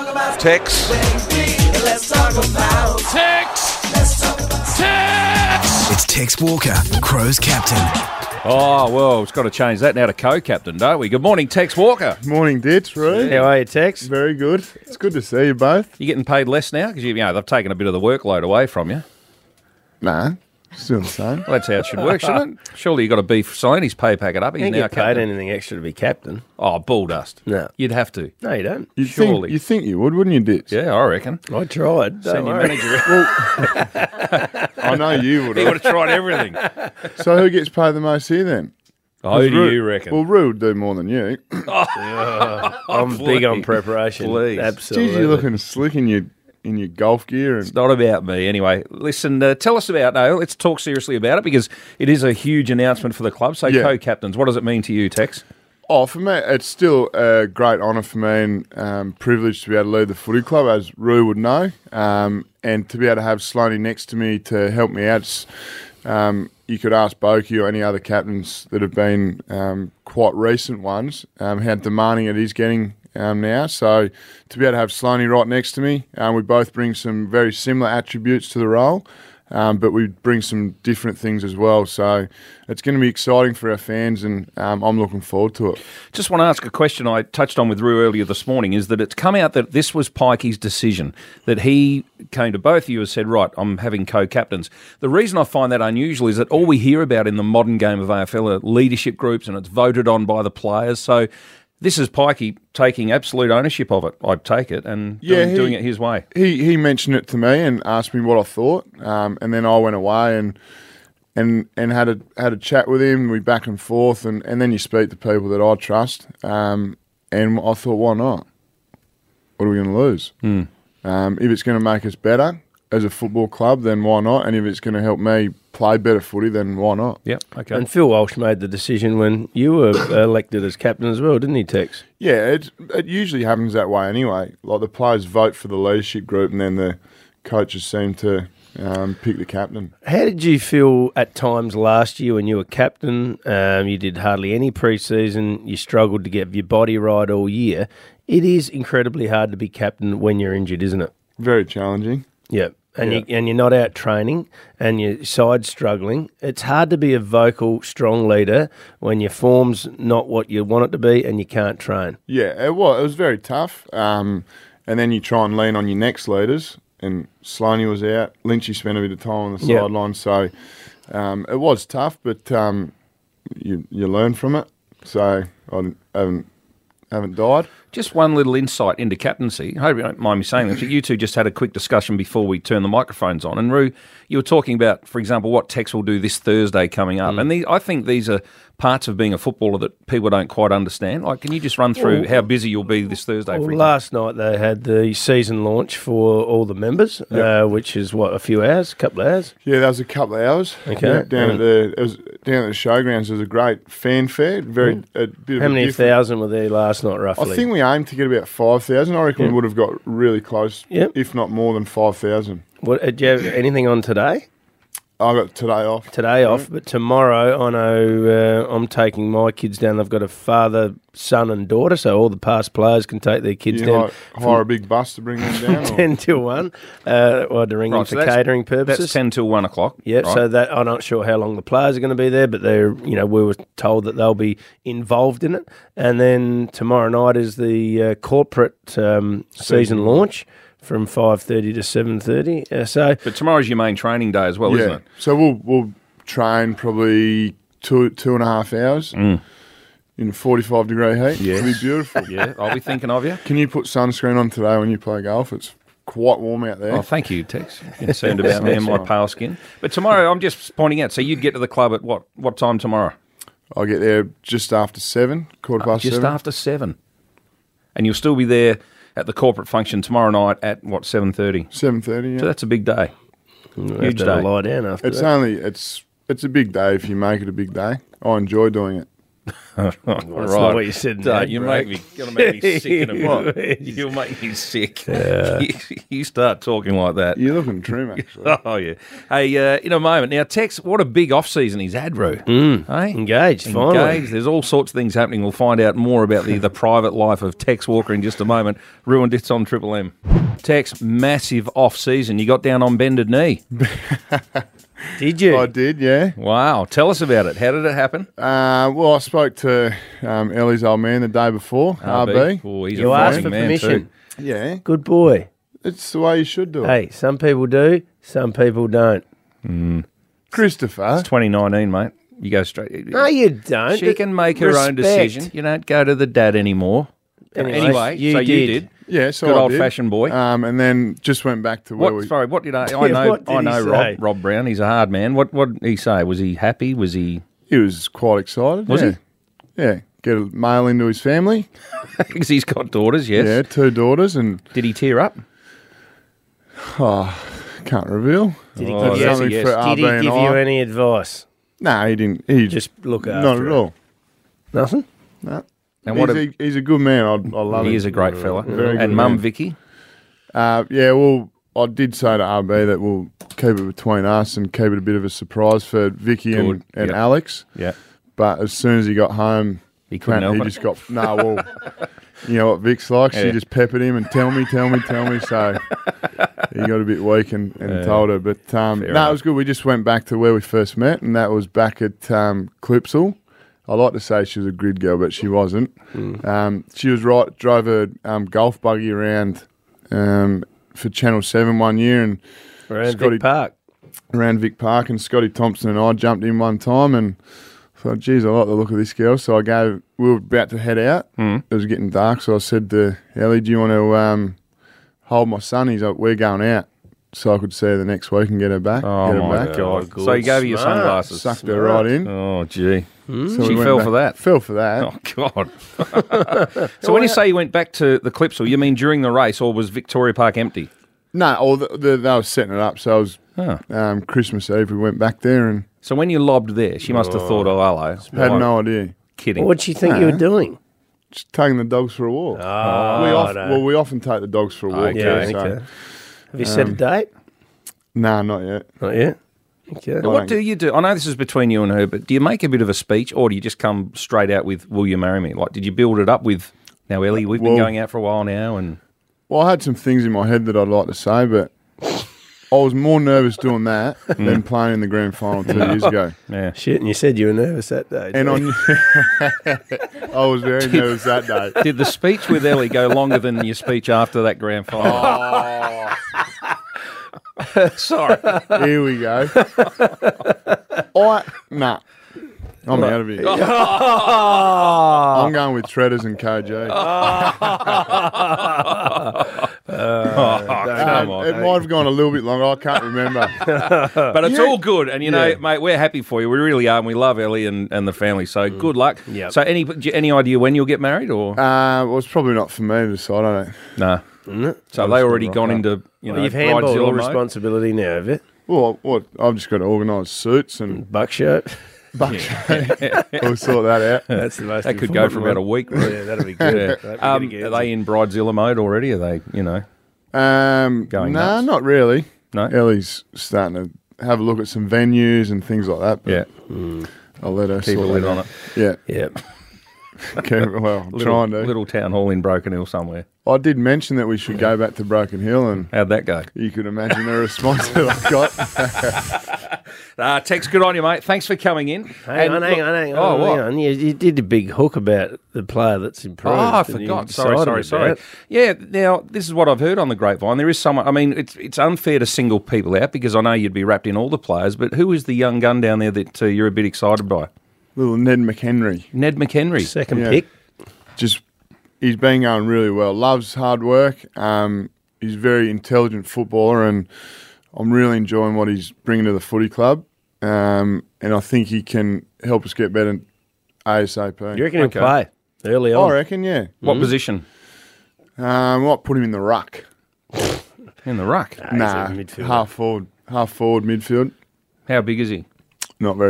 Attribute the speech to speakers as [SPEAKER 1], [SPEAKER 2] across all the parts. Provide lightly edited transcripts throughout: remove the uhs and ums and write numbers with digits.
[SPEAKER 1] Tex.
[SPEAKER 2] It's Tex Walker, Crows captain.
[SPEAKER 1] Oh, well, we've got to change that now to co-captain, don't we? Good morning, Tex Walker.
[SPEAKER 3] Morning, Ditch, Roo.
[SPEAKER 4] How are you, Tex?
[SPEAKER 3] Very good. It's good to see you both.
[SPEAKER 1] You getting paid less now? Because they've taken a bit of the workload away from you.
[SPEAKER 3] Nah, still the same.
[SPEAKER 1] Well, that's how it should work, shouldn't it? Surely you've got to beef sign his pay packet up. He's
[SPEAKER 4] You don't
[SPEAKER 1] now
[SPEAKER 4] get paid
[SPEAKER 1] captain.
[SPEAKER 4] anything extra to be captain.
[SPEAKER 1] Oh, bull dust.
[SPEAKER 4] No.
[SPEAKER 1] You'd have to.
[SPEAKER 4] No, you don't.
[SPEAKER 1] Surely.
[SPEAKER 3] You think you would, wouldn't you, Ditch?
[SPEAKER 1] Yeah, I reckon.
[SPEAKER 4] I tried. Don't
[SPEAKER 1] Senior
[SPEAKER 4] worry.
[SPEAKER 1] manager.
[SPEAKER 3] I know you would
[SPEAKER 1] He
[SPEAKER 3] have.
[SPEAKER 1] would have tried everything.
[SPEAKER 3] So who gets paid the most here then?
[SPEAKER 1] Oh, who do
[SPEAKER 3] Roo-
[SPEAKER 1] you reckon?
[SPEAKER 3] Well, Roo would do more than you.
[SPEAKER 4] I'm big on preparation.
[SPEAKER 1] Please.
[SPEAKER 4] Absolutely.
[SPEAKER 3] Jeez, you're looking slick in your golf gear. And
[SPEAKER 1] It's not about me. Anyway, listen, tell us about, let's talk seriously about it because it is a huge announcement for the club. So,
[SPEAKER 3] Yeah.
[SPEAKER 1] co-captains, what does it mean to you, Tex?
[SPEAKER 3] for me, it's still a great honour for me and privilege to be able to lead the footy club, as Roo would know, and to be able to have Sloaney next to me to help me out. You could ask Boki or any other captains that have been quite recent ones how demanding it is getting now. So to be able to have Sloaney right next to me, we both bring some very similar attributes to the role, but we bring some different things as well. So it's going to be exciting for our fans, and I'm looking forward to it.
[SPEAKER 1] Just want to ask a question I touched on with Roo earlier this morning, is that it's come out that this was Pikey's decision, that he came to both of you and said, right, I'm having co-captains. The reason I find that unusual is that all we hear about in the modern game of AFL are leadership groups and it's voted on by the players. So this is Pikey taking absolute ownership of it, I'd take it, and doing it his way.
[SPEAKER 3] He mentioned it to me and asked me what I thought, and then I went away and had a chat with him. We back and forth, and then you speak to people that I trust, and I thought, why not? What are we going to lose? If it's going to make us better as a football club, then why not? And if it's going to help me play better footy, then why not?
[SPEAKER 1] Yep, okay.
[SPEAKER 4] And Phil Walsh made the decision when you were elected as captain as well, didn't he, Tex?
[SPEAKER 3] Yeah, it usually happens that way anyway. Like the players vote for the leadership group, and then the coaches seem to pick the captain.
[SPEAKER 4] How did you feel at times last year when you were captain? You did hardly any pre-season. You struggled to get your body right all year. It is incredibly hard to be captain when you're injured, isn't it?
[SPEAKER 3] Very challenging.
[SPEAKER 4] Yeah. And
[SPEAKER 3] Yeah.
[SPEAKER 4] you're not out training and your side's struggling. It's hard to be a vocal, strong leader when your form's not what you want it to be and you can't train.
[SPEAKER 3] Yeah, it was very tough. And then you try and lean on your next leaders, and Sloaney was out. Lynchy spent a bit of time on the
[SPEAKER 4] Yep.
[SPEAKER 3] sideline, so it was tough, but you learn from it. So I haven't died.
[SPEAKER 1] Just one little insight into captaincy. I hope you don't mind me saying this, but you two just had a quick discussion before we turned the microphones on. And Roo, you were talking about, for example, what Tex will do this Thursday coming up. And I think these are parts of being a footballer that people don't quite understand. Like, can you just run through how busy you'll be this Thursday?
[SPEAKER 4] Well,
[SPEAKER 1] For example?
[SPEAKER 4] last night they had the season launch for all the members, which is, a few hours, a couple of hours?
[SPEAKER 3] Yeah, that was a couple of hours.
[SPEAKER 4] Okay.
[SPEAKER 3] Yeah, down at the showgrounds. It was a great fanfare. A bit of
[SPEAKER 4] How
[SPEAKER 3] a
[SPEAKER 4] many
[SPEAKER 3] different-
[SPEAKER 4] thousand were there last night,
[SPEAKER 3] I
[SPEAKER 4] roughly?
[SPEAKER 3] think we aimed to get about 5,000. I reckon we would have got really close,
[SPEAKER 4] Yep.
[SPEAKER 3] if not more than 5,000.
[SPEAKER 4] Do you have anything on today?
[SPEAKER 3] I got today off.
[SPEAKER 4] Today off, but tomorrow I know I'm taking my kids down. They've got a father, son and daughter, so all the past players can take their kids
[SPEAKER 3] You
[SPEAKER 4] down
[SPEAKER 3] hire a big bus to bring them down? or-
[SPEAKER 4] 10 till 1, or to ring them
[SPEAKER 1] Right,
[SPEAKER 4] for
[SPEAKER 1] so that's-
[SPEAKER 4] catering purposes.
[SPEAKER 1] That's 10 till 1 o'clock.
[SPEAKER 4] Yeah,
[SPEAKER 1] right?
[SPEAKER 4] so that I'm not sure how long the players are going to be there, but they're, we were told that they'll be involved in it. And then tomorrow night is the corporate season launch from 5:30 to 7:30.
[SPEAKER 1] But tomorrow's your main training day as well, isn't it?
[SPEAKER 3] So we'll train probably two and a half hours in a 45-degree heat.
[SPEAKER 1] Yes.
[SPEAKER 3] It'll be beautiful.
[SPEAKER 1] Yeah, I'll be thinking of you.
[SPEAKER 3] Can you put sunscreen on today when you play golf? It's quite warm out there.
[SPEAKER 1] Oh, thank you, Tex. Concerned about me and my pale skin. But tomorrow, I'm just pointing out, so you'd get to the club at what time tomorrow?
[SPEAKER 3] I'll get there just after 7, quarter past
[SPEAKER 1] Just
[SPEAKER 3] 7.
[SPEAKER 1] after 7. And you'll still be there at the corporate function tomorrow night at, 7:30?
[SPEAKER 3] 7:30, yeah.
[SPEAKER 1] So that's a big day.
[SPEAKER 4] Huge
[SPEAKER 1] day.
[SPEAKER 4] lie down after
[SPEAKER 3] It's
[SPEAKER 4] that.
[SPEAKER 3] only it's a big day if you make it a big day. I enjoy doing it.
[SPEAKER 4] That's not what you said.
[SPEAKER 1] Don't you make me gonna make me sick in a minute. You'll make me sick. You start talking like that.
[SPEAKER 3] You're looking trim, actually.
[SPEAKER 1] Oh yeah. Hey, in a moment now, Tex. What a big off season he's had, Roo. Hey?
[SPEAKER 4] Engaged, finally.
[SPEAKER 1] There's all sorts of things happening. We'll find out more about the private life of Tex Walker in just a moment. Roo and Dits on Triple M. Tex, massive off season. You got down on bended knee.
[SPEAKER 4] Did you?
[SPEAKER 3] I did, yeah.
[SPEAKER 1] Wow. Tell us about it. How did it happen?
[SPEAKER 3] Well, I spoke to Ellie's old man the day before, RB.
[SPEAKER 1] Oh, he's
[SPEAKER 4] You
[SPEAKER 1] a
[SPEAKER 4] asked
[SPEAKER 1] fighting
[SPEAKER 4] for
[SPEAKER 1] man
[SPEAKER 4] permission.
[SPEAKER 1] too.
[SPEAKER 3] Yeah,
[SPEAKER 4] Good boy.
[SPEAKER 3] it's the way you should do it.
[SPEAKER 4] Hey, some people do, some people don't.
[SPEAKER 3] Christopher,
[SPEAKER 1] It's 2019, mate. You go straight.
[SPEAKER 4] No, you don't.
[SPEAKER 1] She can make her own
[SPEAKER 4] Respect.
[SPEAKER 1] decision. You don't go to the dad anymore. Anyway,
[SPEAKER 4] you
[SPEAKER 1] so you
[SPEAKER 4] did.
[SPEAKER 1] did.
[SPEAKER 3] yeah, so
[SPEAKER 1] Good
[SPEAKER 3] I
[SPEAKER 1] old
[SPEAKER 3] did.
[SPEAKER 1] fashioned boy.
[SPEAKER 3] And then just went back to where
[SPEAKER 1] What?
[SPEAKER 3] we.
[SPEAKER 1] Sorry, what did I know?
[SPEAKER 4] What did
[SPEAKER 1] I know
[SPEAKER 4] he say?
[SPEAKER 1] Rob Brown. He's a hard man. What did he say? Was he happy? Was he?
[SPEAKER 3] He was quite excited.
[SPEAKER 1] Was
[SPEAKER 3] yeah.
[SPEAKER 1] he?
[SPEAKER 3] Yeah, get a mail into his family.
[SPEAKER 1] Because he's got daughters. Yes.
[SPEAKER 3] Yeah, 2 daughters, and
[SPEAKER 1] Did he tear up?
[SPEAKER 3] can't reveal.
[SPEAKER 4] Did he
[SPEAKER 1] Oh,
[SPEAKER 4] give you,
[SPEAKER 1] that's a
[SPEAKER 3] Something
[SPEAKER 1] yes.
[SPEAKER 3] for
[SPEAKER 4] did he
[SPEAKER 3] RB and
[SPEAKER 4] give you
[SPEAKER 3] I.
[SPEAKER 4] any advice?
[SPEAKER 3] No, he didn't. He
[SPEAKER 4] Just look after
[SPEAKER 3] not at
[SPEAKER 4] it.
[SPEAKER 3] all.
[SPEAKER 4] Nothing?
[SPEAKER 3] No.
[SPEAKER 1] And what?
[SPEAKER 3] He's a good man. I love him.
[SPEAKER 1] He is a great fella.
[SPEAKER 3] Very good
[SPEAKER 1] And Mum
[SPEAKER 3] man.
[SPEAKER 1] Vicky.
[SPEAKER 3] Yeah, well, I did say to RB that we'll keep it between us and keep it a bit of a surprise for Vicky and
[SPEAKER 1] Good, yep.
[SPEAKER 3] Alex.
[SPEAKER 1] Yeah.
[SPEAKER 3] But as soon as he got home,
[SPEAKER 1] He couldn't help
[SPEAKER 3] he
[SPEAKER 1] it.
[SPEAKER 3] just got well. You know what Vic's like?
[SPEAKER 1] Yeah.
[SPEAKER 3] She just peppered him and tell me. So he got a bit weak and told her. But no, it
[SPEAKER 1] enough.
[SPEAKER 3] was good. We just went back to where we first met, and that was back at Clipsal. I like to say she was a grid girl, but she wasn't. She was drove a golf buggy around for Channel 7 one year and
[SPEAKER 4] Around
[SPEAKER 3] Scotty-
[SPEAKER 4] Vic Park.
[SPEAKER 3] around Vic Park, and Scotty Thompson and I jumped in one time and thought, geez, I like the look of this girl. So we were about to head out. It was getting dark, so I said to Ellie, do you want to hold my son? He's like, we're going out. So I could see her the next week and get her back.
[SPEAKER 1] Oh
[SPEAKER 3] get her
[SPEAKER 1] my
[SPEAKER 3] back.
[SPEAKER 1] God!
[SPEAKER 4] Good.
[SPEAKER 1] So he gave you your
[SPEAKER 4] Smart.
[SPEAKER 1] sunglasses.
[SPEAKER 3] Sucked her right in.
[SPEAKER 1] Oh gee.
[SPEAKER 3] So
[SPEAKER 1] She
[SPEAKER 3] we went
[SPEAKER 1] fell
[SPEAKER 3] back-
[SPEAKER 1] for that.
[SPEAKER 3] Fell for that.
[SPEAKER 1] Oh God! So when you say you went back to the Clipsal, you mean during the race, or was Victoria Park empty?
[SPEAKER 3] No, they were setting it up. So it was Christmas Eve. We went back there and
[SPEAKER 1] So when you lobbed there, she must have thought, "Oh, hello."
[SPEAKER 3] had no idea.
[SPEAKER 1] Kidding.
[SPEAKER 4] What'd she think you were doing?
[SPEAKER 3] Just taking the dogs for a walk.
[SPEAKER 4] Oh,
[SPEAKER 3] we often take the dogs for a walk.
[SPEAKER 1] Okay.
[SPEAKER 4] yeah,
[SPEAKER 3] so-
[SPEAKER 4] okay. Have you set a date?
[SPEAKER 3] Nah, not yet.
[SPEAKER 4] Not yet. Okay.
[SPEAKER 1] Now, what do you do? I know this is between you and her, but do you make a bit of a speech, or do you just come straight out with "Will you marry me"? Like, did you build it up with? Now, Ellie, we've been
[SPEAKER 3] Well-
[SPEAKER 1] going out for a while now, and
[SPEAKER 3] Well, I had some things in my head that I'd like to say, but I was more nervous doing that than playing in the grand final 2 years ago.
[SPEAKER 1] yeah.
[SPEAKER 4] Shit, and you said you were nervous that day.
[SPEAKER 3] And I was very nervous that day.
[SPEAKER 1] Did the speech with Ellie go longer than your speech after that grand final? Sorry.
[SPEAKER 3] Here we go. Nah. I'm out of here. I'm going with Treaders and KG.
[SPEAKER 1] Come on.
[SPEAKER 3] It might have gone a little bit longer. I can't remember.
[SPEAKER 1] But it's all good, and you know,
[SPEAKER 3] Yeah.
[SPEAKER 1] mate, we're happy for you. We really are, and we love Ellie and the family. So good luck.
[SPEAKER 4] Yep.
[SPEAKER 1] So any idea when you'll get married, or
[SPEAKER 3] Well, it's probably not for me to decide. I don't.
[SPEAKER 1] no?
[SPEAKER 4] Isn't it?
[SPEAKER 1] So they already gone into
[SPEAKER 4] You've handballed
[SPEAKER 1] Bridezilla
[SPEAKER 4] all
[SPEAKER 1] mode?
[SPEAKER 4] responsibility now, have you?
[SPEAKER 3] Well, what? I've just got to organise suits and
[SPEAKER 4] Buckshot.
[SPEAKER 3] we'll sort that out.
[SPEAKER 4] That's the most
[SPEAKER 1] That could go for about a
[SPEAKER 4] important
[SPEAKER 1] week.
[SPEAKER 4] one. Yeah, that'll be good.
[SPEAKER 1] Yeah. Are they in Bridezilla mode already? Are they, Going
[SPEAKER 3] Going
[SPEAKER 1] nuts?
[SPEAKER 3] not really.
[SPEAKER 1] No?
[SPEAKER 3] Ellie's starting to have a look at some venues and things like that. But
[SPEAKER 1] Yeah,
[SPEAKER 3] I'll let her
[SPEAKER 1] keep a
[SPEAKER 3] sort
[SPEAKER 1] lid
[SPEAKER 3] that
[SPEAKER 1] on
[SPEAKER 3] out.
[SPEAKER 1] it.
[SPEAKER 3] Yeah,
[SPEAKER 4] Yeah.
[SPEAKER 3] okay, well, I'm trying to.
[SPEAKER 1] Little town hall in Broken Hill somewhere.
[SPEAKER 3] I did mention that we should go back to Broken Hill, and
[SPEAKER 1] How'd that go?
[SPEAKER 3] you could imagine the response that I got.
[SPEAKER 1] Tex, good on you, mate. Thanks for coming in.
[SPEAKER 4] Hang on.
[SPEAKER 1] Oh, what?
[SPEAKER 4] Hang on. You did a big hook about the player that's improved.
[SPEAKER 1] Oh, I
[SPEAKER 4] and you
[SPEAKER 1] forgot.
[SPEAKER 4] decided
[SPEAKER 1] Sorry.
[SPEAKER 4] about.
[SPEAKER 1] Yeah, now, this is what I've heard on the grapevine. There is someone, I mean, it's unfair to single people out because I know you'd be wrapped in all the players, but who is the young gun down there that you're a bit excited by?
[SPEAKER 3] Little Ned McHenry.
[SPEAKER 1] Ned McHenry.
[SPEAKER 4] Second
[SPEAKER 3] Yeah.
[SPEAKER 4] pick.
[SPEAKER 3] Just he's been going really well. Loves hard work. He's a very intelligent footballer, and I'm really enjoying what he's bringing to the footy club. And I think he can help us get better ASAP.
[SPEAKER 4] You reckon he'll
[SPEAKER 1] Okay.
[SPEAKER 4] play early
[SPEAKER 3] I
[SPEAKER 4] on?
[SPEAKER 3] reckon, yeah.
[SPEAKER 1] What position?
[SPEAKER 3] Might put him in the ruck.
[SPEAKER 1] In the ruck.
[SPEAKER 4] He's
[SPEAKER 3] Nah,
[SPEAKER 4] a midfielder.
[SPEAKER 3] half forward midfield.
[SPEAKER 1] How big is he?
[SPEAKER 3] Not very big.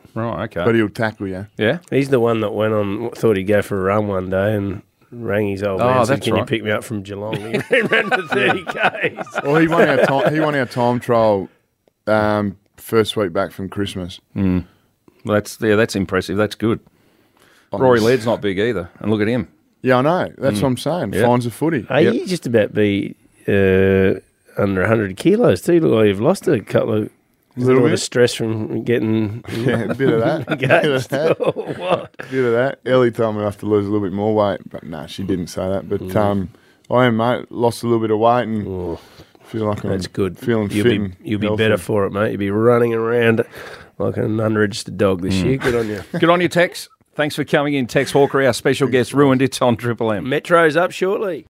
[SPEAKER 1] Right, okay.
[SPEAKER 3] but he'll tackle you.
[SPEAKER 1] Yeah?
[SPEAKER 4] He's the one that went on, thought he'd go for a run one day and rang his old man and said,
[SPEAKER 1] that's
[SPEAKER 4] can you
[SPEAKER 1] right.
[SPEAKER 4] pick me up from Geelong? He ran for 30 Ks.
[SPEAKER 3] Well, he won our time trial first week back from Christmas.
[SPEAKER 1] Well, that's impressive. That's good. Rory Laird's not big either. And look at him.
[SPEAKER 3] Yeah, I know. That's what I'm saying.
[SPEAKER 1] Yep.
[SPEAKER 3] Finds a footy.
[SPEAKER 4] Hey,
[SPEAKER 1] Yep.
[SPEAKER 4] you just about be under 100 kilos too. Look like you've lost a couple of...
[SPEAKER 3] Little
[SPEAKER 4] bit
[SPEAKER 3] bit.
[SPEAKER 4] of stress from getting...
[SPEAKER 3] Yeah, a bit of that. bit of that.
[SPEAKER 4] What?
[SPEAKER 3] Bit of that. Ellie told me I have to lose a little bit more weight, but no, she didn't say that. But I am, mate. Lost a little bit of weight and feel like I'm
[SPEAKER 4] That's good.
[SPEAKER 3] feeling
[SPEAKER 4] You'll
[SPEAKER 3] fit.
[SPEAKER 4] be
[SPEAKER 3] and
[SPEAKER 4] you'll be
[SPEAKER 3] healthy.
[SPEAKER 4] better for it, mate. You'll be running around like an unregistered dog this year. Good on you.
[SPEAKER 1] Good on you, Tex. Thanks for coming in, Tex Hawker, our special guest. Ruined It's on Triple M.
[SPEAKER 4] Metro's up shortly.